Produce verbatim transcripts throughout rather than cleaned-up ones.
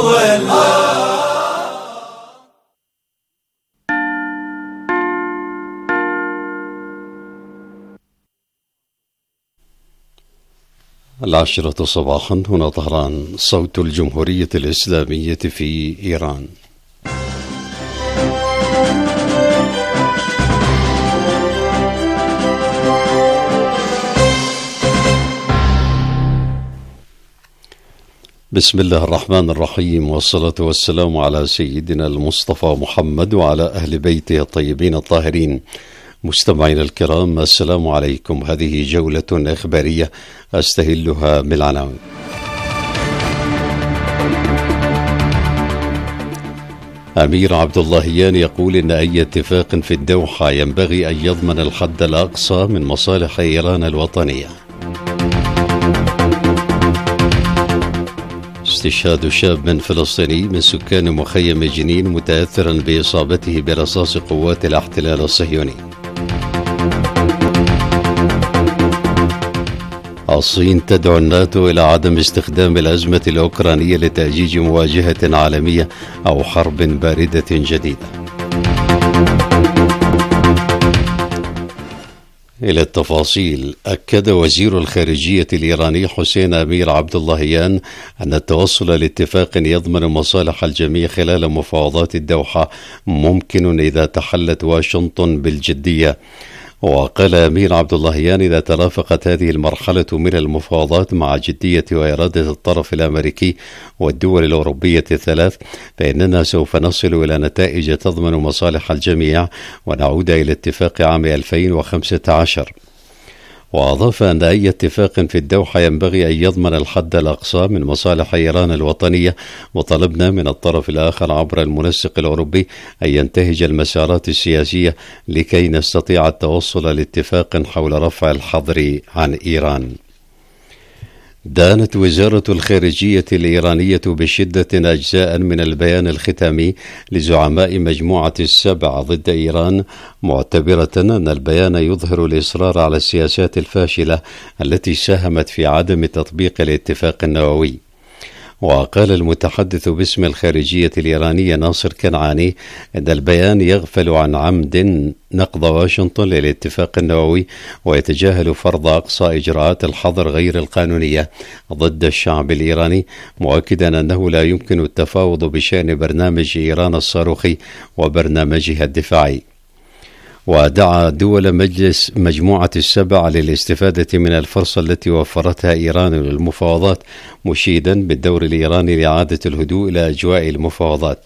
ولا. العاشرة صباحا، هنا طهران، صوت الجمهورية الإسلامية في إيران. بسم الله الرحمن الرحيم، والصلاة والسلام على سيدنا المصطفى محمد وعلى أهل بيته الطيبين الطاهرين. مستمعينا الكرام، السلام عليكم. هذه جولة إخبارية أستهلها بالعناوين. أمير عبد اللهيان يقول إن أي اتفاق في الدوحة ينبغي أن يضمن الحد الأقصى من مصالح إيران الوطنية. استشهاد شاب فلسطيني من سكان مخيم جنين متأثرا بإصابته برصاص قوات الاحتلال الصهيوني. الصين تدعو الناتو إلى عدم استخدام الأزمة الأوكرانية لتأجيج مواجهة عالمية أو حرب باردة جديدة. إلى التفاصيل. أكد وزير الخارجية الإيراني حسين أمير عبد اللهيان أن التوصل لاتفاق يضمن مصالح الجميع خلال مفاوضات الدوحة ممكن إذا تحلت واشنطن بالجدية. وقال أمير عبد اللهيان: إذا ترافقت هذه المرحلة من المفاوضات مع جدية وإرادة الطرف الأمريكي والدول الأوروبية الثلاث، فإننا سوف نصل إلى نتائج تضمن مصالح الجميع ونعود إلى اتفاق عام ألفين وخمسة عشر. وأضاف أن أي اتفاق في الدوحة ينبغي أن يضمن الحد الأقصى من مصالح إيران الوطنية، وطلبنا من الطرف الآخر عبر المنسق الأوروبي أن ينتهج المسارات السياسية لكي نستطيع التوصل لاتفاق حول رفع الحظر عن إيران. دانت وزارة الخارجية الإيرانية بشدة أجزاء من البيان الختامي لزعماء مجموعة السبع ضد إيران، معتبرة أن البيان يظهر الإصرار على السياسات الفاشلة التي ساهمت في عدم تطبيق الاتفاق النووي. وقال المتحدث باسم الخارجية الإيرانية ناصر كنعاني أن البيان يغفل عن عمد نقض واشنطن للاتفاق النووي ويتجاهل فرض أقصى إجراءات الحظر غير القانونية ضد الشعب الإيراني، مؤكدا أنه لا يمكن التفاوض بشأن برنامج إيران الصاروخي وبرنامجها الدفاعي. ودعا دول مجلس مجموعة السبع للاستفادة من الفرصة التي وفرتها إيران للمفاوضات، مشيدا بالدور الإيراني لإعادة الهدوء إلى أجواء المفاوضات.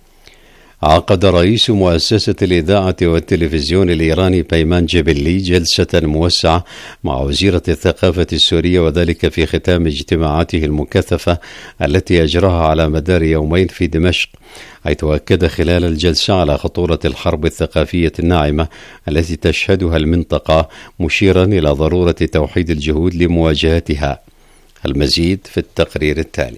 عقد رئيس مؤسسة الإذاعة والتلفزيون الإيراني بيمان جبلي جلسة موسعة مع وزيرة الثقافة السورية، وذلك في ختام اجتماعاته المكثفة التي أجراها على مدار يومين في دمشق، حيث أكد خلال الجلسة على خطورة الحرب الثقافية الناعمة التي تشهدها المنطقة، مشيرا إلى ضرورة توحيد الجهود لمواجهتها. المزيد في التقرير التالي.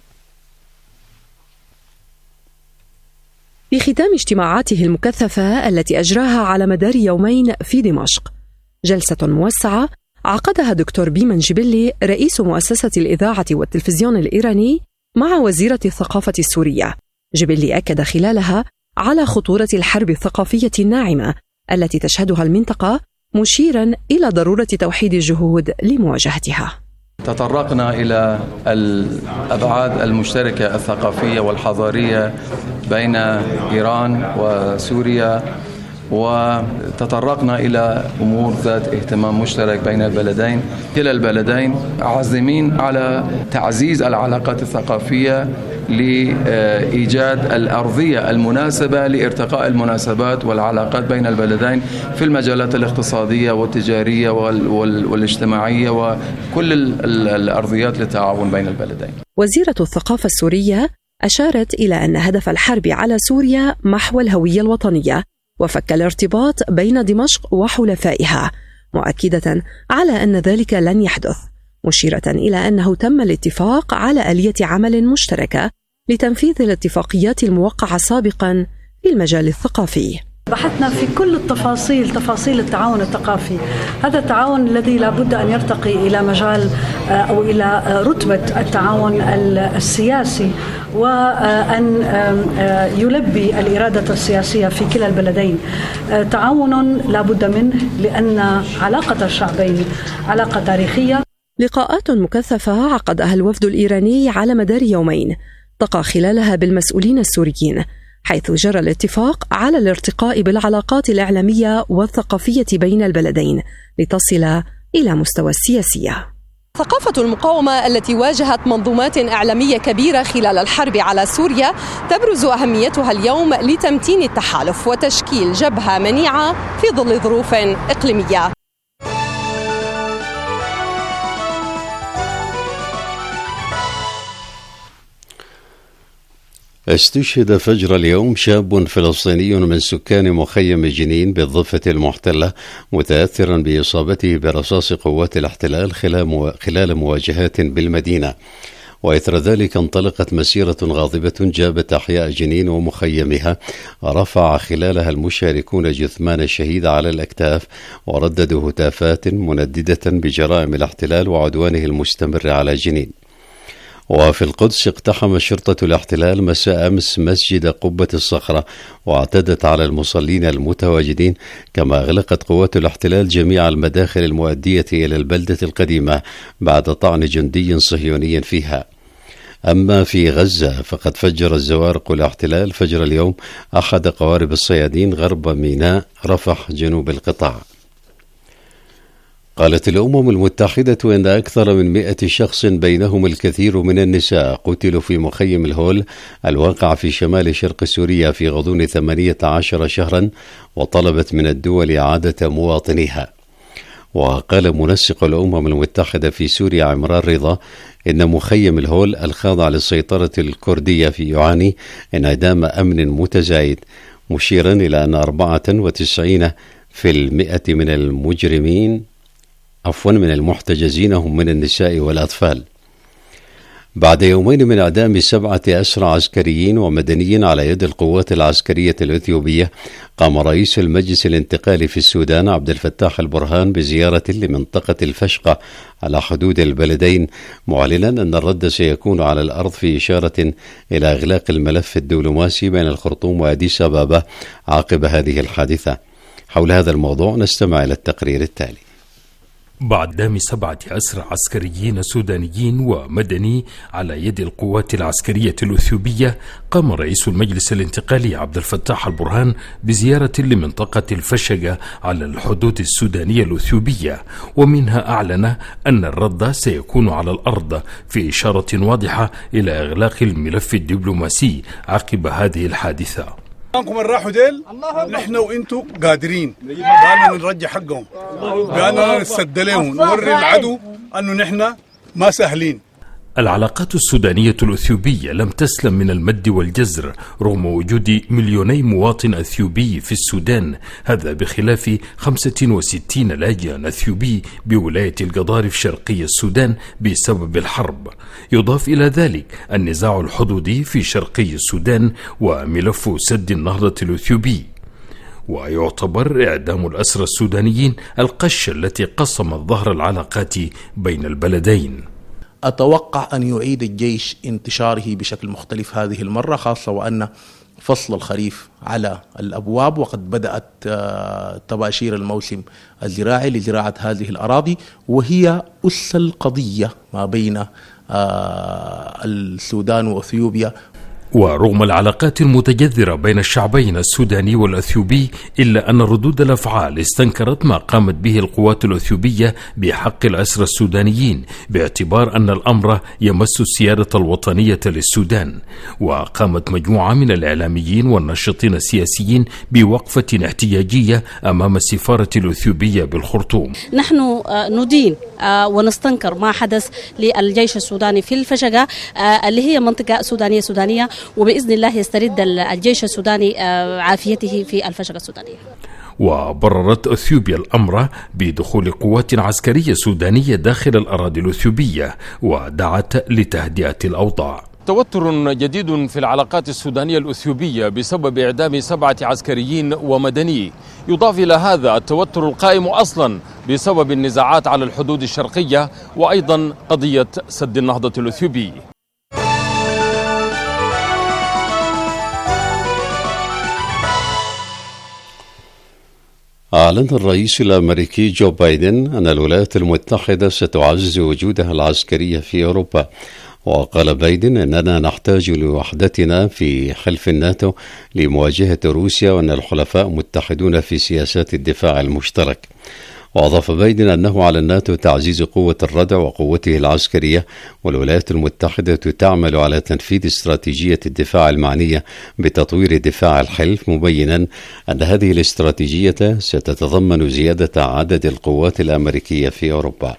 في ختام اجتماعاته المكثفة التي أجراها على مدار يومين في دمشق، جلسة موسعة عقدها دكتور بيمان جبلي رئيس مؤسسة الإذاعة والتلفزيون الإيراني مع وزيرة الثقافة السورية. جبلي أكد خلالها على خطورة الحرب الثقافية الناعمة التي تشهدها المنطقة، مشيرا إلى ضرورة توحيد الجهود لمواجهتها. تطرقنا إلى الأبعاد المشتركة الثقافية والحضارية بين إيران وسوريا، وتطرقنا إلى أمور ذات اهتمام مشترك بين البلدين. كلا البلدين عازمين على تعزيز العلاقات الثقافية لإيجاد الأرضية المناسبة لارتقاء المناسبات والعلاقات بين البلدين في المجالات الاقتصادية والتجارية والاجتماعية وكل الأرضيات للتعاون بين البلدين. وزيرة الثقافة السورية أشارت إلى أن هدف الحرب على سوريا محو الهوية الوطنية وفك الارتباط بين دمشق وحلفائها، مؤكدة على أن ذلك لن يحدث، مشيرة إلى أنه تم الاتفاق على آلية عمل مشتركة لتنفيذ الاتفاقيات الموقعة سابقا في المجال الثقافي. بحثنا في كل التفاصيل، تفاصيل التعاون الثقافي. هذا التعاون الذي لابد أن يرتقي إلى مجال أو إلى رتبة التعاون السياسي، وأن يلبي الإرادة السياسية في كلا البلدين. تعاون لابد منه لأن علاقة الشعبين علاقة تاريخية. لقاءات مكثفة عقدها الوفد الإيراني على مدار يومين التقى خلالها بالمسؤولين السوريين، حيث جرى الاتفاق على الارتقاء بالعلاقات الإعلامية والثقافية بين البلدين لتصل إلى مستوى السياسية. ثقافة المقاومة التي واجهت منظومات إعلامية كبيرة خلال الحرب على سوريا تبرز أهميتها اليوم لتمتين التحالف وتشكيل جبهة منيعة في ظل ظروف إقليمية. استشهد فجر اليوم شاب فلسطيني من سكان مخيم جنين بالضفة المحتلة متأثرا بإصابته برصاص قوات الاحتلال خلال مواجهات بالمدينة، وإثر ذلك انطلقت مسيرة غاضبة جابت أحياء جنين ومخيمها، رفع خلالها المشاركون جثمان الشهيد على الأكتاف ورددوا هتافات منددة بجرائم الاحتلال وعدوانه المستمر على جنين. وفي القدس اقتحم شرطة الاحتلال مساء أمس مسجد قبة الصخرة واعتدت على المصلين المتواجدين، كما أغلقت قوات الاحتلال جميع المداخل المؤدية إلى البلدة القديمة بعد طعن جندي صهيوني فيها. أما في غزة فقد فجر الزوارق الاحتلال فجر اليوم أحد قوارب الصيادين غرب ميناء رفح جنوب القطاع. قالت الأمم المتحدة أن أكثر من مئة شخص بينهم الكثير من النساء قتلوا في مخيم الهول الواقع في شمال شرق سوريا في غضون ثمانية عشر شهرا، وطلبت من الدول إعادة مواطنيها. وقال منسق الأمم المتحدة في سوريا عمران رضا إن مخيم الهول الخاضع للسيطرة الكردية في يعاني انعدام أمن متزايد، مشيرا إلى أن أربعة وتسعين في المئة من المجرمين عفوا من المحتجزين هم من النساء والأطفال. بعد يومين من إعدام سبعة أسرى عسكريين ومدنيين على يد القوات العسكرية الإثيوبية، قام رئيس المجلس الانتقالي في السودان عبد الفتاح البرهان بزيارة لمنطقة الفشقة على حدود البلدين، معلنا أن الرد سيكون على الأرض في إشارة إلى إغلاق الملف الدبلوماسي بين الخرطوم وأديس أبابا عقب هذه الحادثة. حول هذا الموضوع نستمع إلى التقرير التالي. بعد دام سبعة أسرى عسكريين سودانيين ومدني على يد القوات العسكرية الأثيوبية، قام رئيس المجلس الانتقالي عبد الفتاح البرهان بزيارة لمنطقة الفشقة على الحدود السودانية الأثيوبية، ومنها أعلن أن الرد سيكون على الأرض في إشارة واضحة إلى إغلاق الملف الدبلوماسي عقب هذه الحادثة. انكم الراحوا ديل نحن وانتم قادرين، قالوا نرجع حقهم، قالوا نسد لهم، نوري العدو انه نحن ما سهلين. العلاقات السودانية الأثيوبية لم تسلم من المد والجزر رغم وجود مليوني مواطن أثيوبي في السودان، هذا بخلاف خمسة وستين لاجئ أثيوبي بولاية القضارف شرقي السودان بسبب الحرب. يضاف إلى ذلك النزاع الحدودي في شرقي السودان وملف سد النهضة الأثيوبي. ويعتبر إعدام الأسرى السودانيين القشة التي قسمت ظهر العلاقات بين البلدين. أتوقع أن يعيد الجيش انتشاره بشكل مختلف هذه المرة، خاصة وأن فصل الخريف على الأبواب وقد بدأت تباشير الموسم الزراعي لزراعة هذه الأراضي، وهي أس القضية ما بين السودان وأثيوبيا. ورغم العلاقات المتجذرة بين الشعبين السوداني والأثيوبي، إلا أن ردود الأفعال استنكرت ما قامت به القوات الأثيوبية بحق الأسرى السودانيين، باعتبار أن الأمر يمس السيادة الوطنية للسودان. وقامت مجموعة من الإعلاميين والناشطين السياسيين بوقفة احتجاجية أمام السفارة الأثيوبية بالخرطوم. نحن ندين ونستنكر ما حدث للجيش السوداني في الفشقة اللي هي منطقة سودانية سودانية، وبإذن الله يسترد الجيش السوداني عافيته في الفشقة السودانية. وبررت أثيوبيا الأمر بدخول قوات عسكرية سودانية داخل الأراضي الأثيوبية، ودعت لتهدئة الأوضاع. توتر جديد في العلاقات السودانية الأثيوبية بسبب إعدام سبعة عسكريين ومدني، يضاف إلى هذا التوتر القائم أصلا بسبب النزاعات على الحدود الشرقية وأيضا قضية سد النهضة الأثيوبي. أعلن الرئيس الأمريكي جو بايدن أن الولايات المتحدة ستعزز وجودها العسكري في أوروبا. وقال بايدن أننا نحتاج لوحدتنا في حلف الناتو لمواجهة روسيا وأن الحلفاء متحدون في سياسات الدفاع المشترك. وأضاف بايدن أنه على الناتو تعزيز قوة الردع وقوته العسكرية، والولايات المتحدة تعمل على تنفيذ استراتيجية الدفاع المعنية بتطوير دفاع الحلف، مبينا أن هذه الاستراتيجية ستتضمن زيادة عدد القوات الأمريكية في أوروبا.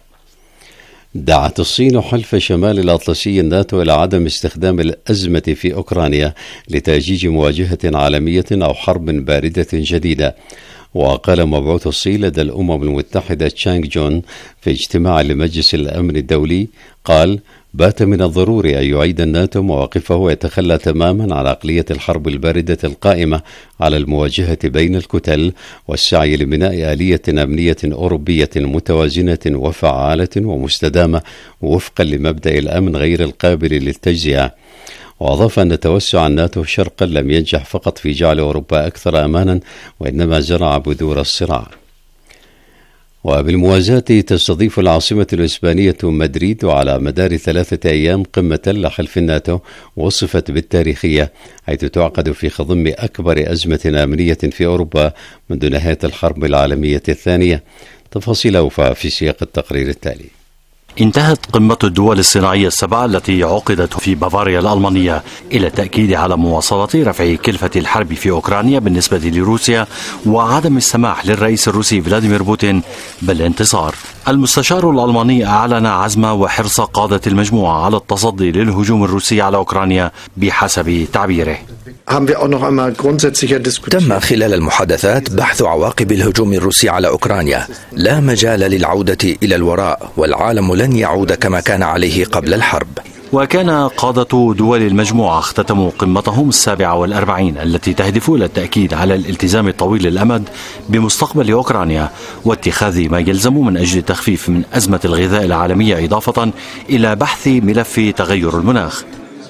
دعت الصين حلف شمال الأطلسي الناتو إلى عدم استخدام الأزمة في أوكرانيا لتأجيج مواجهة عالمية أو حرب باردة جديدة. وقال مبعوث الصين لدى الأمم المتحدة تشانغ جون في اجتماع لمجلس الأمن الدولي، قال: بات من الضروري أن يعيد الناتو مواقفه ويتخلى تماما عن عقلية الحرب الباردة القائمة على المواجهة بين الكتل، والسعي لبناء آلية أمنية أوروبية متوازنة وفعالة ومستدامة وفقا لمبدأ الأمن غير القابل للتجزئة. وأضاف أن توسع الناتو شرقا لم ينجح فقط في جعل أوروبا أكثر أمانا، وإنما زرع بذور الصراع. وبالموازاة تستضيف العاصمة الإسبانية مدريد على مدار ثلاثة أيام قمة لحلف الناتو وصفت بالتاريخية، حيث تعقد في خضم أكبر أزمة أمنية في أوروبا منذ نهاية الحرب العالمية الثانية. تفاصيل أوفى في سياق التقرير التالي. انتهت قمة الدول الصناعية السبعة التي عقدت في بافاريا الألمانية إلى التأكيد على مواصلة رفع كلفة الحرب في أوكرانيا بالنسبة لروسيا وعدم السماح للرئيس الروسي فلاديمير بوتين بالانتصار. المستشار الألماني أعلن عزم وحرص قادة المجموعة على التصدي للهجوم الروسي على أوكرانيا بحسب تعبيره. تم خلال المحادثات بحث عواقب الهجوم الروسي على أوكرانيا. لا مجال للعودة إلى الوراء، والعالم لن يعود كما كان عليه قبل الحرب. وكان قادة دول المجموعة اختتموا قمتهم السابعة والأربعين التي تهدف إلى التأكيد على الالتزام الطويل الأمد بمستقبل أوكرانيا واتخاذ ما يلزم من أجل التخفيف من أزمة الغذاء العالمية، إضافة إلى بحث ملف تغير المناخ.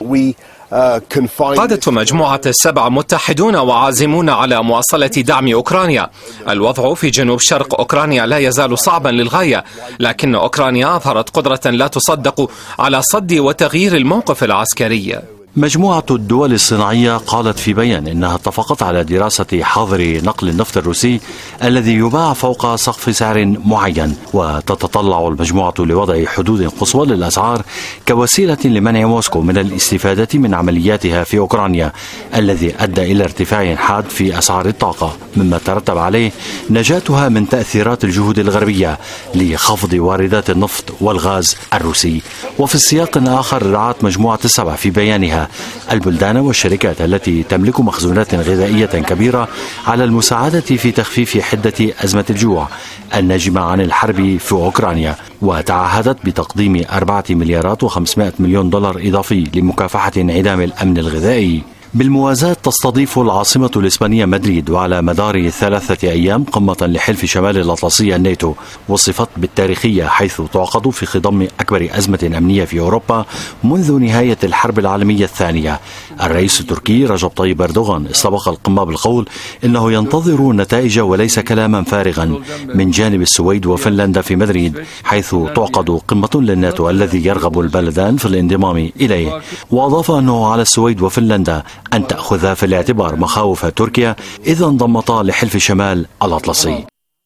قادة مجموعة السبع متحدون وعازمون على مواصلة دعم أوكرانيا. الوضع في جنوب شرق أوكرانيا لا يزال صعبا للغاية، لكن أوكرانيا أظهرت قدرة لا تصدق على صد وتغيير الموقف العسكري. مجموعة الدول الصناعية قالت في بيان إنها اتفقت على دراسة حظر نقل النفط الروسي الذي يباع فوق سقف سعر معين، وتتطلع المجموعة لوضع حدود قصوى للأسعار كوسيلة لمنع موسكو من الاستفادة من عملياتها في أوكرانيا الذي أدى إلى ارتفاع حاد في أسعار الطاقة، مما ترتب عليه نجاتها من تأثيرات الجهود الغربية لخفض واردات النفط والغاز الروسي. وفي السياق آخر، رعت مجموعة السبع في بيانها البلدان والشركات التي تملك مخزونات غذائية كبيرة على المساعدة في تخفيف حدة أزمة الجوع الناجمة عن الحرب في أوكرانيا، وتعهدت بتقديم أربعة مليارات وخمسمائة مليون دولار إضافي لمكافحة انعدام الأمن الغذائي. بالموازاة تستضيف العاصمة الإسبانية مدريد وعلى مدار ثلاثة أيام قمة لحلف شمال الأطلسي الناتو وصفت بالتاريخية، حيث تعقد في خضم أكبر أزمة أمنية في أوروبا منذ نهاية الحرب العالمية الثانية. الرئيس التركي رجب طيب أردوغان استبق القمة بالقول إنه ينتظر نتائج وليس كلاما فارغا من جانب السويد وفنلندا في مدريد، حيث تعقد قمة للناتو الذي يرغب البلدان في الانضمام إليه. وأضاف أنه على السويد وفنلندا أن تأخذ في الاعتبار مخاوف تركيا إذا انضمتا لحلف شمال الأطلسي.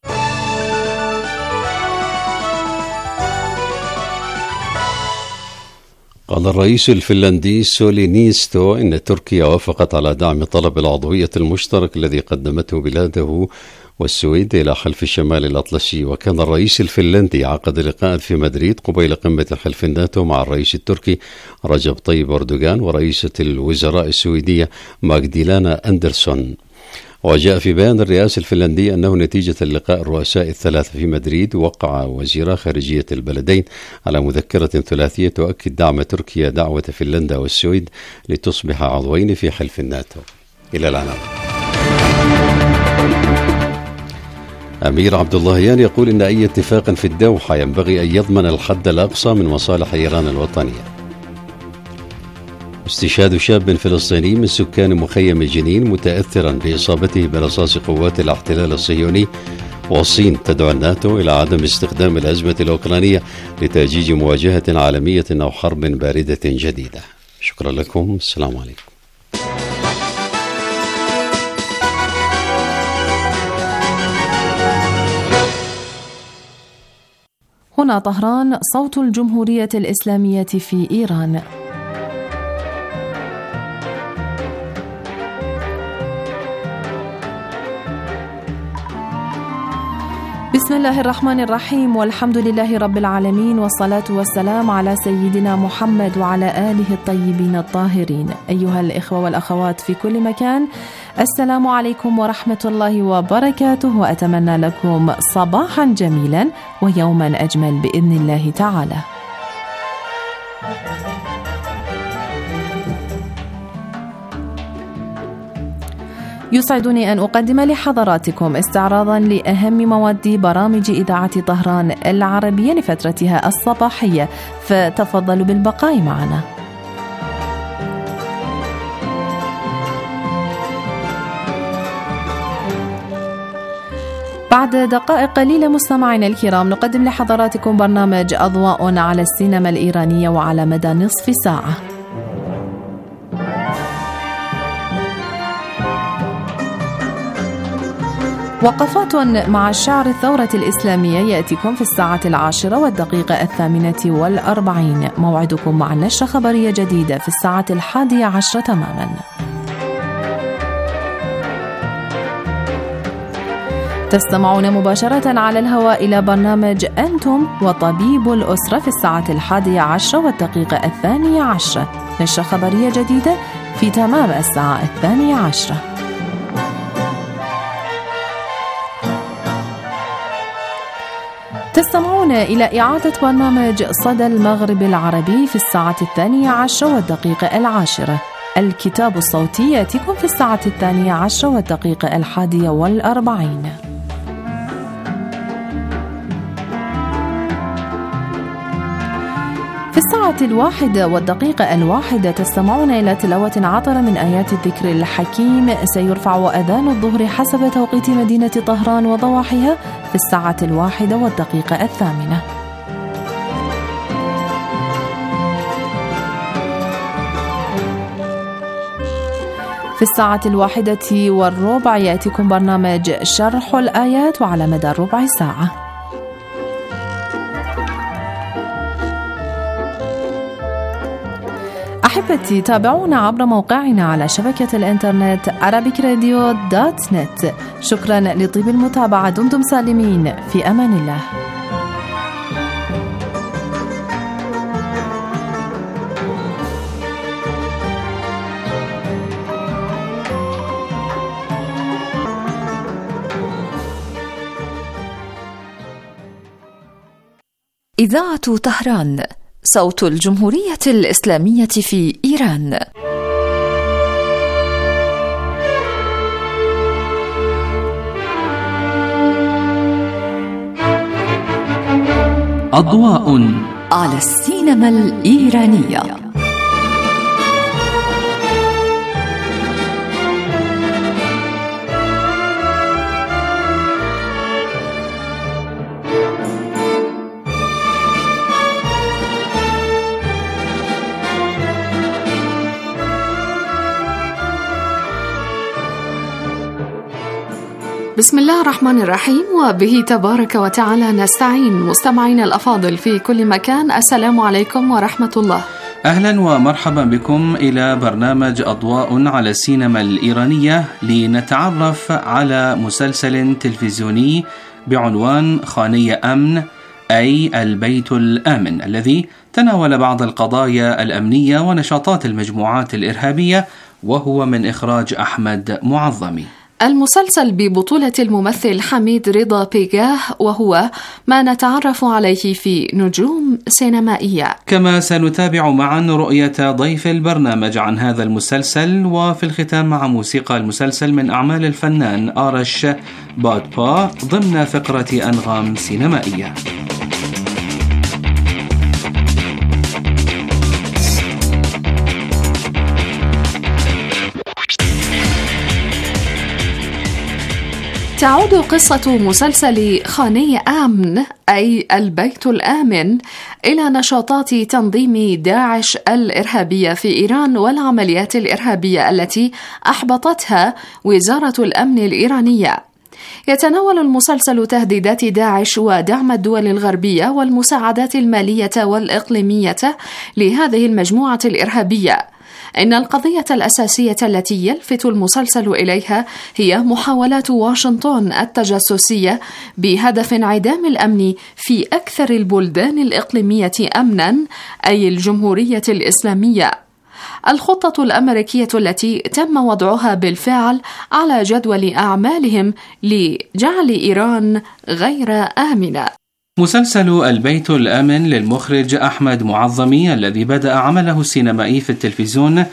قال الرئيس الفنلندي سولي نيستو إن تركيا وافقت على دعم طلب العضوية المشترك الذي قدمته بلاده والسويد إلى حلف الشمال الأطلسي. وكان الرئيس الفنلندي عقد لقاء في مدريد قبيل قمة حلف الناتو مع الرئيس التركي رجب طيب أردوغان ورئيسة الوزراء السويدية ماغديلانا أندرسون. وجاء في بيان الرئاسة الفنلندية أنه نتيجة اللقاء الرؤساء الثلاثة في مدريد وقع وزيرا خارجية البلدين على مذكرة ثلاثية تؤكد دعم تركيا دعوة فنلندا والسويد لتصبح عضوين في حلف الناتو. إلى العناوين. أمير عبد اللهيان يقول إن أي اتفاق في الدوحة ينبغي أن يضمن الحد الأقصى من مصالح إيران الوطنية. استشهاد شاب فلسطيني من سكان مخيم جنين متأثرا بإصابته برصاص قوات الاحتلال الصهيوني. والصين تدعو الناتو إلى عدم استخدام الأزمة الأوكرانية لتأجيج مواجهة عالمية أو حرب باردة جديدة. شكرا لكم. السلام عليكم. هنا طهران، صوت الجمهورية الإسلامية في إيران. بسم الله الرحمن الرحيم، والحمد لله رب العالمين، والصلاة والسلام على سيدنا محمد وعلى آله الطيبين الطاهرين. أيها الإخوة والأخوات في كل مكان، السلام عليكم ورحمة الله وبركاته، وأتمنى لكم صباحا جميلا ويوما أجمل بإذن الله تعالى. يسعدني أن أقدم لحضراتكم استعراضا لأهم مواد برامج إذاعة طهران العربية لفترتها الصباحية، فتفضلوا بالبقاء معنا. بعد دقائق قليلة مستمعينا الكرام نقدم لحضراتكم برنامج أضواء على السينما الإيرانية وعلى مدى نصف ساعة. وقفات مع الشعر الثورة الإسلامية يأتيكم في الساعة العاشرة والدقيقة الثامنة والأربعين. موعدكم مع نشرة خبرية جديدة في الساعة الحادية عشرة تماما. تستمعون مباشرة على الهواء إلى برنامج أنتم وطبيب الأسرة في الساعة الحادية عشرة والدقيقة الثانية عشرة. نشرة خبرية جديدة في تمام الساعة الثانية عشرة. تستمعون إلى إعادة برنامج صدى المغرب العربي في الساعة الثانية عشرة والدقيقة العاشرة. الكتاب الصوتي يأتيكم في الساعة الثانية عشرة والدقيقة الحادية والأربعين. في الساعة الواحدة والدقيقة الواحدة تستمعون إلى تلاوة عطرة من آيات الذكر الحكيم. سيرفع أذان الظهر حسب توقيت مدينة طهران وضواحيها في الساعة الواحدة والدقيقة الثامنة. في الساعة الواحدة والربع يأتيكم برنامج شرح الآيات وعلى مدى ربع ساعة. أحبتي، تابعونا عبر موقعنا على شبكة الإنترنت arabic radio dot net. شكرا لطيب المتابعة، دمتم سالمين، في أمان الله. إذاعة طهران، صوت الجمهورية الإسلامية في إيران. أضواء على السينما الإيرانية. بسم الله الرحمن الرحيم، وبه تبارك وتعالى نستعين. مستمعين الأفاضل في كل مكان، السلام عليكم ورحمة الله. أهلا ومرحبا بكم إلى برنامج أضواء على السينما الإيرانية، لنتعرف على مسلسل تلفزيوني بعنوان خانية أمن، أي البيت الآمن، الذي تناول بعض القضايا الأمنية ونشاطات المجموعات الإرهابية، وهو من إخراج أحمد معظمي. المسلسل ببطولة الممثل حميد رضا بيغاه، وهو ما نتعرف عليه في نجوم سينمائية. كما سنتابع معا رؤية ضيف البرنامج عن هذا المسلسل، وفي الختام مع موسيقى المسلسل من أعمال الفنان آرش بادبا ضمن فقرة أنغام سينمائية. تعود قصة مسلسل خاني آمن أي البيت الآمن إلى نشاطات تنظيم داعش الإرهابية في إيران والعمليات الإرهابية التي أحبطتها وزارة الأمن الإيرانية. يتناول المسلسل تهديدات داعش ودعم الدول الغربية والمساعدات المالية والإقليمية لهذه المجموعة الإرهابية. إن القضية الأساسية التي يلفت المسلسل إليها هي محاولات واشنطن التجسسية بهدف انعدام الأمن في أكثر البلدان الإقليمية أمناً أي الجمهورية الإسلامية. الخطة الأمريكية التي تم وضعها بالفعل على جدول أعمالهم لجعل إيران غير آمنة. مسلسل البيت الآمن للمخرج أحمد معظمي الذي بدأ عمله السينمائي في التلفزيون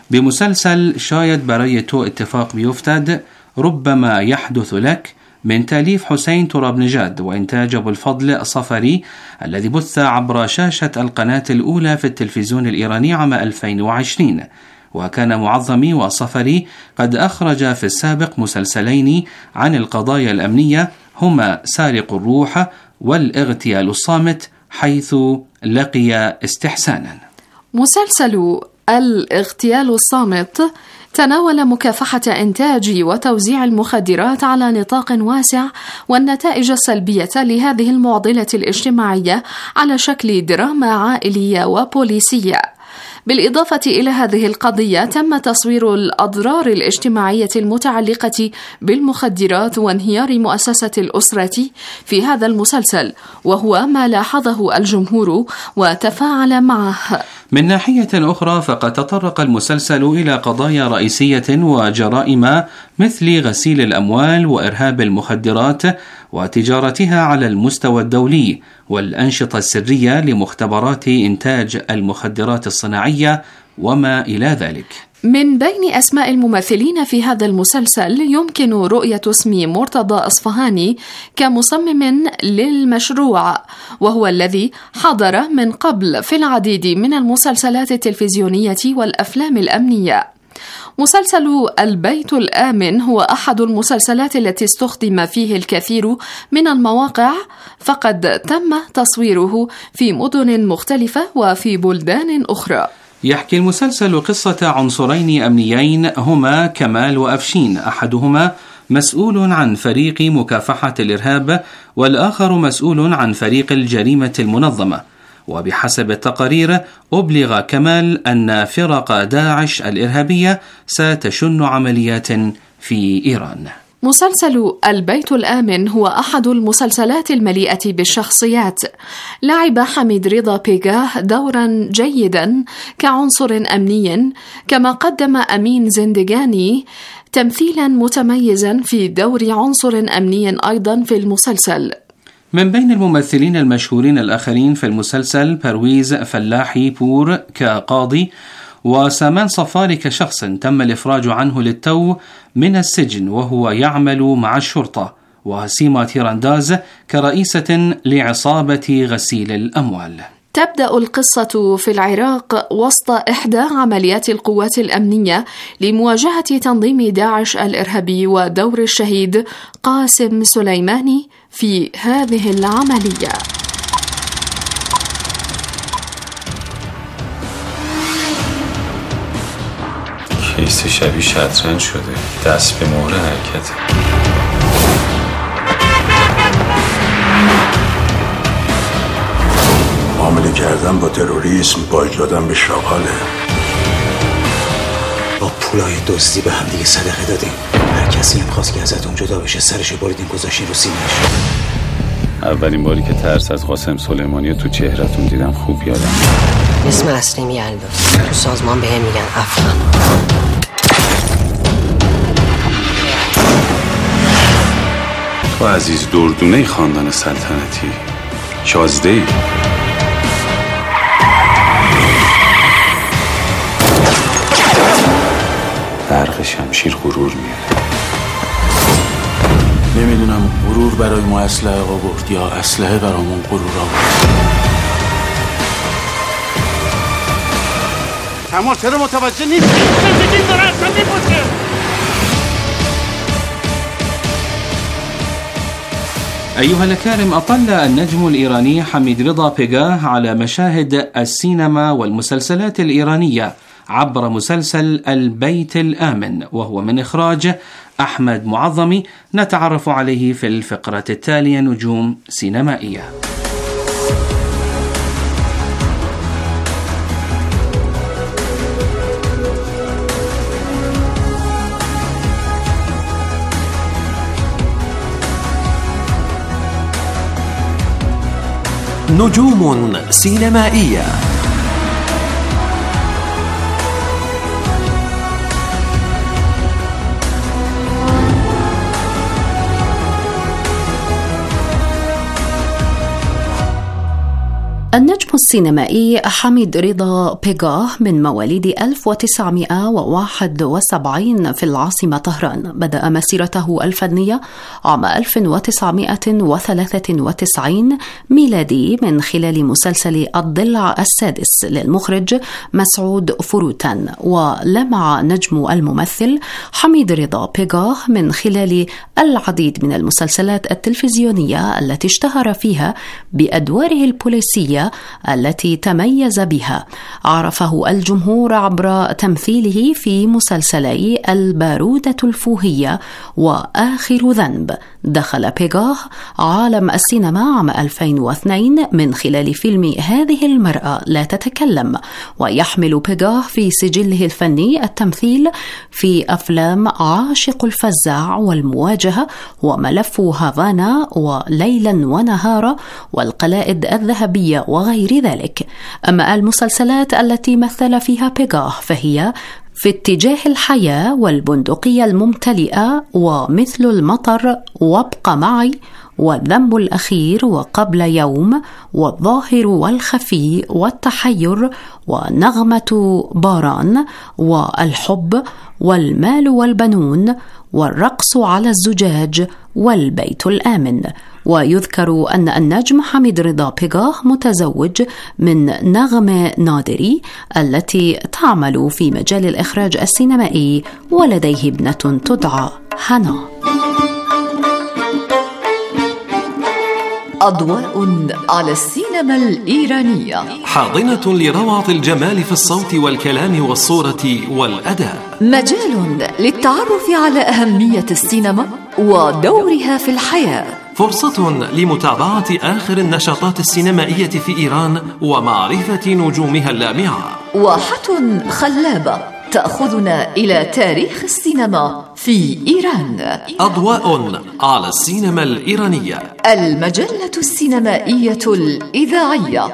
بمسلسل شايد برايتو اتفاق بيفتد ربما يحدث لك من تأليف حسين تراب نجاد وإنتاج أبو الفضل صفري الذي بث عبر شاشة القناة الأولى في التلفزيون الإيراني عام ألفين وعشرين. وكان معظمي وصفري قد أخرج في السابق مسلسلين عن القضايا الأمنية هما سارق الروح والاغتيال الصامت حيث لقي استحسانا. مسلسل الاغتيال الصامت تناول مكافحة إنتاج وتوزيع المخدرات على نطاق واسع والنتائج السلبية لهذه المعضلة الاجتماعية على شكل دراما عائلية وبوليسية. بالإضافة إلى هذه القضية تم تصوير الأضرار الاجتماعية المتعلقة بالمخدرات وانهيار مؤسسة الأسرة في هذا المسلسل، وهو ما لاحظه الجمهور وتفاعل معه. من ناحية أخرى فقد تطرق المسلسل إلى قضايا رئيسية وجرائم مثل غسيل الأموال وإرهاب المخدرات وتجارتها على المستوى الدولي والأنشطة السرية لمختبرات إنتاج المخدرات الصناعية وما إلى ذلك. من بين أسماء الممثلين في هذا المسلسل يمكن رؤية اسم مرتضى أصفهاني كمصمم للمشروع، وهو الذي حضر من قبل في العديد من المسلسلات التلفزيونية والأفلام الأمنية. مسلسل البيت الآمن هو أحد المسلسلات التي استخدم فيه الكثير من المواقع، فقد تم تصويره في مدن مختلفة وفي بلدان أخرى. يحكي المسلسل قصة عنصرين أمنيين هما كمال وأفشين، أحدهما مسؤول عن فريق مكافحة الإرهاب والآخر مسؤول عن فريق الجريمة المنظمة. وبحسب التقارير أبلغ كمال أن فرق داعش الإرهابية ستشن عمليات في إيران. مسلسل البيت الآمن هو أحد المسلسلات المليئة بالشخصيات. لعب حميد رضا بيغاه دورا جيدا كعنصر أمني، كما قدم أمين زندجاني تمثيلا متميزا في دور عنصر أمني أيضا في المسلسل. من بين الممثلين المشهورين الآخرين في المسلسل برويز فلاحي بور كقاضي، وسامان صفاري كشخص تم الإفراج عنه للتو من السجن وهو يعمل مع الشرطة، وسيما تيرانداز كرئيسة لعصابة غسيل الأموال. تبدأ القصة في العراق وسط إحدى عمليات القوات الأمنية لمواجهة تنظيم داعش الإرهابي، ودور الشهيد قاسم سليماني في هذه العملية. کیس شبیه شطرنج شده، دست به مهر حرکت. معامله کردن با تروریسم باج دادن به شاغاله. با پولای دزدی به هم دیگه صدقه دادیم. هر کسی هم خواست که ازتون جدا بشه سرشو بریدین گذاشتین رو سینه‌اش. اولین باری که ترس از قاسم سلیمانی تو چهرهتون دیدم خوب یادم. اسم اصلی میالدوس، تو سازمان بهم میگن افغان. تو عزیز دردونه خاندان سلطنتی، شازده‌ای. برق شمشیر غرور میاره. نمیدونم غرور برای ما اسلحه آورد یا اسلحه برامون غرور آورد. تمام چرا متوجه نیست؟ زندگی داره اصلا میپوشه. أيها الأكارم، أطل النجم الإيراني حميد رضا بيغاه على مشاهد السينما والمسلسلات الإيرانية عبر مسلسل البيت الآمن، وهو من إخراج أحمد معظمي. نتعرف عليه في الفقرة التالية نجوم سينمائية. نجوم سينمائية. النجم السينمائي حميد رضا بيغاه من مواليد ألف وتسعمائة وواحد وسبعين في العاصمة طهران، بدأ مسيرته الفنية عام ألف وتسعمائة وثلاثة وتسعين ميلادي من خلال مسلسل الضلع السادس للمخرج مسعود فروتان، ولمع نجم الممثل حميد رضا بيغاه من خلال العديد من المسلسلات التلفزيونية التي اشتهر فيها بأدواره البوليسية التي تميز بها. عرفه الجمهور عبر تمثيله في مسلسلي البارودة الفوهية وآخر ذنب. دخل بيغاه عالم السينما عام ألفين واثنين من خلال فيلم هذه المرأة لا تتكلم، ويحمل بيغاه في سجله الفني التمثيل في أفلام عاشق الفزاع والمواجهة وملف هافانا وليلا ونهارا والقلائد الذهبية وغير ذلك. أما المسلسلات التي مثل فيها بيغاه فهي في اتجاه الحياة والبندقية الممتلئة ومثل المطر وابق معي والذنب الأخير وقبل يوم والظاهر والخفي والتحير ونغمة باران والحب والمال والبنون والرقص على الزجاج والبيت الآمن. ويذكر أن النجم حميد رضا بيغاه متزوج من نغمة نادري التي تعمل في مجال الإخراج السينمائي، ولديه ابنة تدعى هنا. أضواء على السينما الإيرانية، حاضنة لروعة الجمال في الصوت والكلام والصورة والأداء، مجال للتعرف على أهمية السينما ودورها في الحياة، فرصة لمتابعة آخر النشاطات السينمائية في إيران ومعرفة نجومها اللامعة، واحة خلابة تأخذنا إلى تاريخ السينما في إيران. أضواء على السينما الإيرانية، المجلة السينمائية الإذاعية.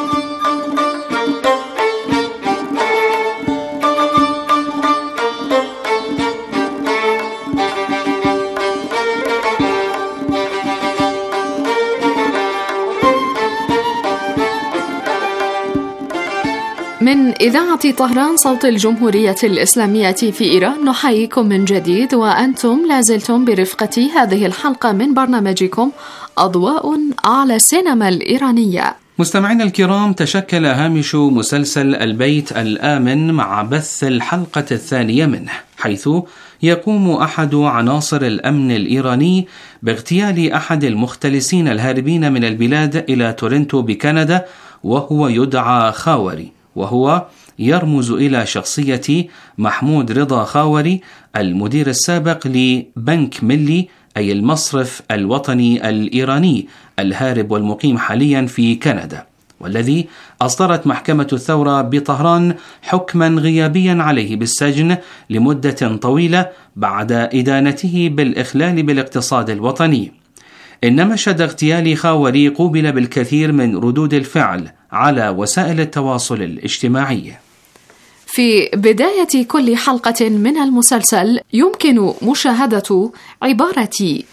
من إذاعة طهران صوت الجمهورية الإسلامية في إيران نحييكم من جديد، وأنتم لازلتم برفقة هذه الحلقة من برنامجكم أضواء على السينما الإيرانية. مستمعينا الكرام، تشكل هامش مسلسل البيت الآمن مع بث الحلقة الثانية منه، حيث يقوم أحد عناصر الأمن الإيراني باغتيال أحد المختلسين الهاربين من البلاد إلى تورنتو بكندا، وهو يدعى خاوري، وهو يرمز إلى شخصية محمود رضا خاوري المدير السابق لبنك ملي، أي المصرف الوطني الإيراني الهارب والمقيم حاليا في كندا، والذي أصدرت محكمة الثورة بطهران حكما غيابيا عليه بالسجن لمدة طويلة بعد إدانته بالإخلال بالاقتصاد الوطني. إن مشهد اغتيال خاوري قوبل بالكثير من ردود الفعل على وسائل التواصل الاجتماعي. في بداية كل حلقة من المسلسل يمكن مشاهدة عبارة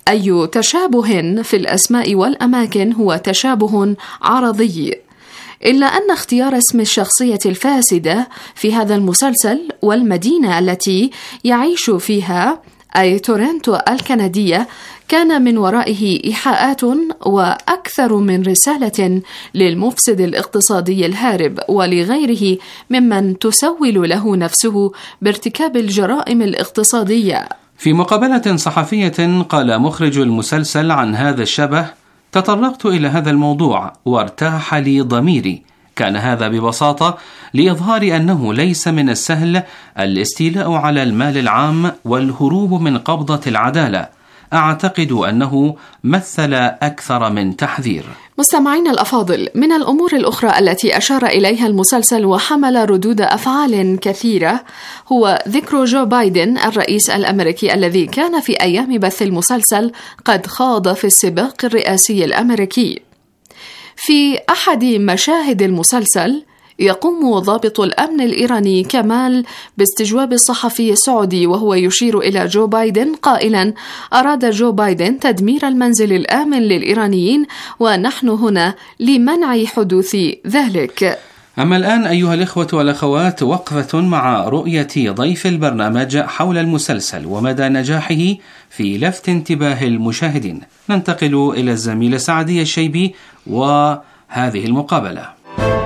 أي تشابه في الأسماء والأماكن هو تشابه عرضي، إلا أن اختيار اسم الشخصية الفاسدة في هذا المسلسل والمدينة التي يعيش فيها أي تورنتو الكندية كان من ورائه إيحاءات وأكثر من رسالة للمفسد الاقتصادي الهارب ولغيره ممن تسول له نفسه بارتكاب الجرائم الاقتصادية. في مقابلة صحفية قال مخرج المسلسل عن هذا الشبه: تطرقت إلى هذا الموضوع وارتاح لي ضميري. كان هذا ببساطة لإظهار أنه ليس من السهل الاستيلاء على المال العام والهروب من قبضة العدالة. أعتقد أنه مثل أكثر من تحذير. مستمعين الأفاضل، من الأمور الأخرى التي أشار إليها المسلسل وحمل ردود أفعال كثيرة هو ذكر جو بايدن الرئيس الأمريكي الذي كان في أيام بث المسلسل قد خاض في السباق الرئاسي الأمريكي. في أحد مشاهد المسلسل يقوم ضابط الأمن الإيراني كمال باستجواب الصحفي السعودي وهو يشير إلى جو بايدن قائلا: أراد جو بايدن تدمير المنزل الآمن للإيرانيين ونحن هنا لمنع حدوث ذلك. أما الآن أيها الإخوة والأخوات، وقفة مع رؤية ضيف البرنامج حول المسلسل ومدى نجاحه في لفت انتباه المشاهدين. ننتقل إلى الزميلة سعدية الشيبي وهذه المقابلة.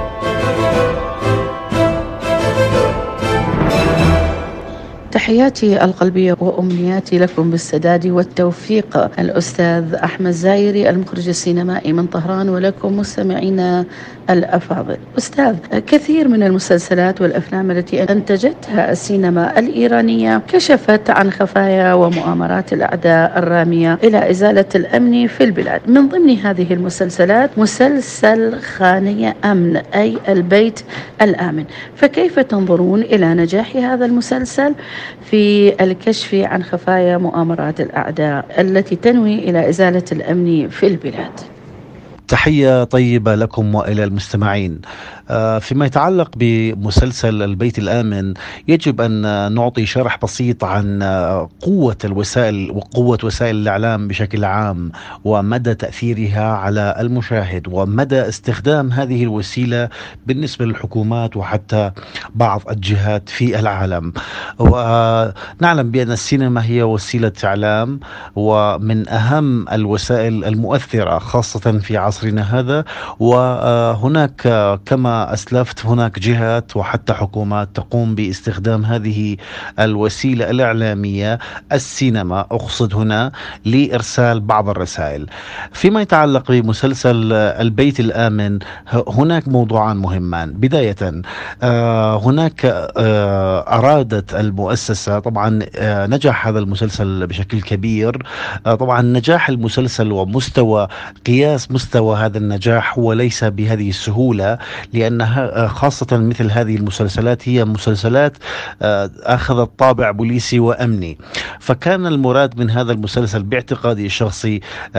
تحياتي القلبية وأمنياتي لكم بالسداد والتوفيق. الأستاذ أحمد زايري المخرج السينمائي من طهران، ولكم مستمعينا الأفاضل. أستاذ، كثير من المسلسلات والأفلام التي أنتجتها السينما الإيرانية كشفت عن خفايا ومؤامرات الأعداء الرامية إلى إزالة الأمن في البلاد. من ضمن هذه المسلسلات مسلسل خانية أمن أي البيت الآمن، فكيف تنظرون إلى نجاح هذا المسلسل في الكشف عن خفايا مؤامرات الأعداء التي تنوي إلى إزالة الأمن في البلاد؟ تحية طيبة لكم وإلى المستمعين. فيما يتعلق بمسلسل البيت الآمن، يجب أن نعطي شرح بسيط عن قوة الوسائل وقوة وسائل الإعلام بشكل عام ومدى تأثيرها على المشاهد ومدى استخدام هذه الوسيلة بالنسبة للحكومات وحتى بعض الجهات في العالم. ونعلم بأن السينما هي وسيلة إعلام ومن أهم الوسائل المؤثرة خاصة في عصرنا هذا، وهناك كما أسلفت هناك جهات وحتى حكومات تقوم باستخدام هذه الوسيلة الإعلامية السينما أقصد هنا لإرسال بعض الرسائل. فيما يتعلق بمسلسل البيت الآمن، هناك موضوعان مهمان. بداية هناك أرادت المؤسسة، طبعا نجح هذا المسلسل بشكل كبير، طبعا نجاح المسلسل ومستوى قياس مستوى هذا النجاح هو ليس بهذه السهولة، لأنها خاصة مثل هذه المسلسلات هي مسلسلات أخذت طابع بوليسي وأمني. فكان المراد من هذا المسلسل باعتقادي الشخصي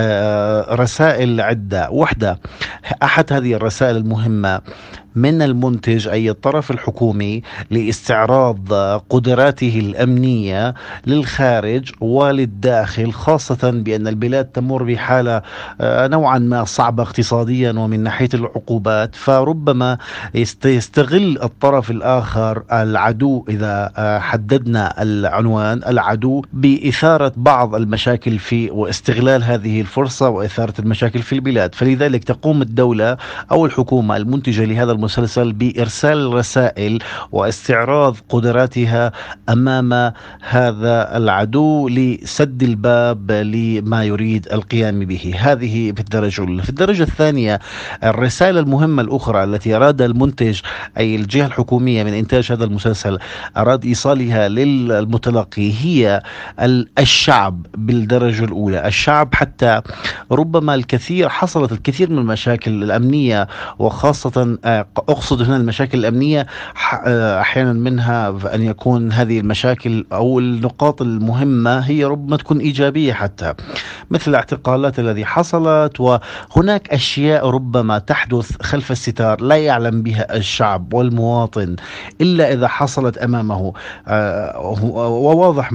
رسائل عدة. واحدة، أحد هذه الرسائل المهمة من المنتج أي الطرف الحكومي لاستعراض قدراته الأمنية للخارج وللداخل، خاصة بأن البلاد تمر بحالة نوعا ما صعبة اقتصاديا ومن ناحية العقوبات، فربما يستغل الطرف الآخر العدو، إذا حددنا العنوان العدو، بإثارة بعض المشاكل في واستغلال هذه الفرصة وإثارة المشاكل في البلاد. فلذلك تقوم الدولة أو الحكومة المنتجة لهذا المسلسل بإرسال رسائل واستعراض قدراتها أمام هذا العدو لسد الباب لما يريد القيام به. هذه في الدرجة الأولى. في الدرجة الثانية، الرسالة المهمة الأخرى التي أراد المنتج أي الجهة الحكومية من إنتاج هذا المسلسل أراد إيصالها للمتلقي هي الشعب بالدرجة الأولى. الشعب حتى ربما الكثير حصلت الكثير من المشاكل الأمنية، وخاصة أقصد هنا المشاكل الأمنية أحيانا منها أن يكون هذه المشاكل أو النقاط المهمة هي ربما تكون إيجابية، حتى مثل الاعتقالات التي حصلت، وهناك أشياء ربما تحدث خلف الستار لا يعلم بها الشعب والمواطن إلا إذا حصلت أمامه. وواضح ما أقصد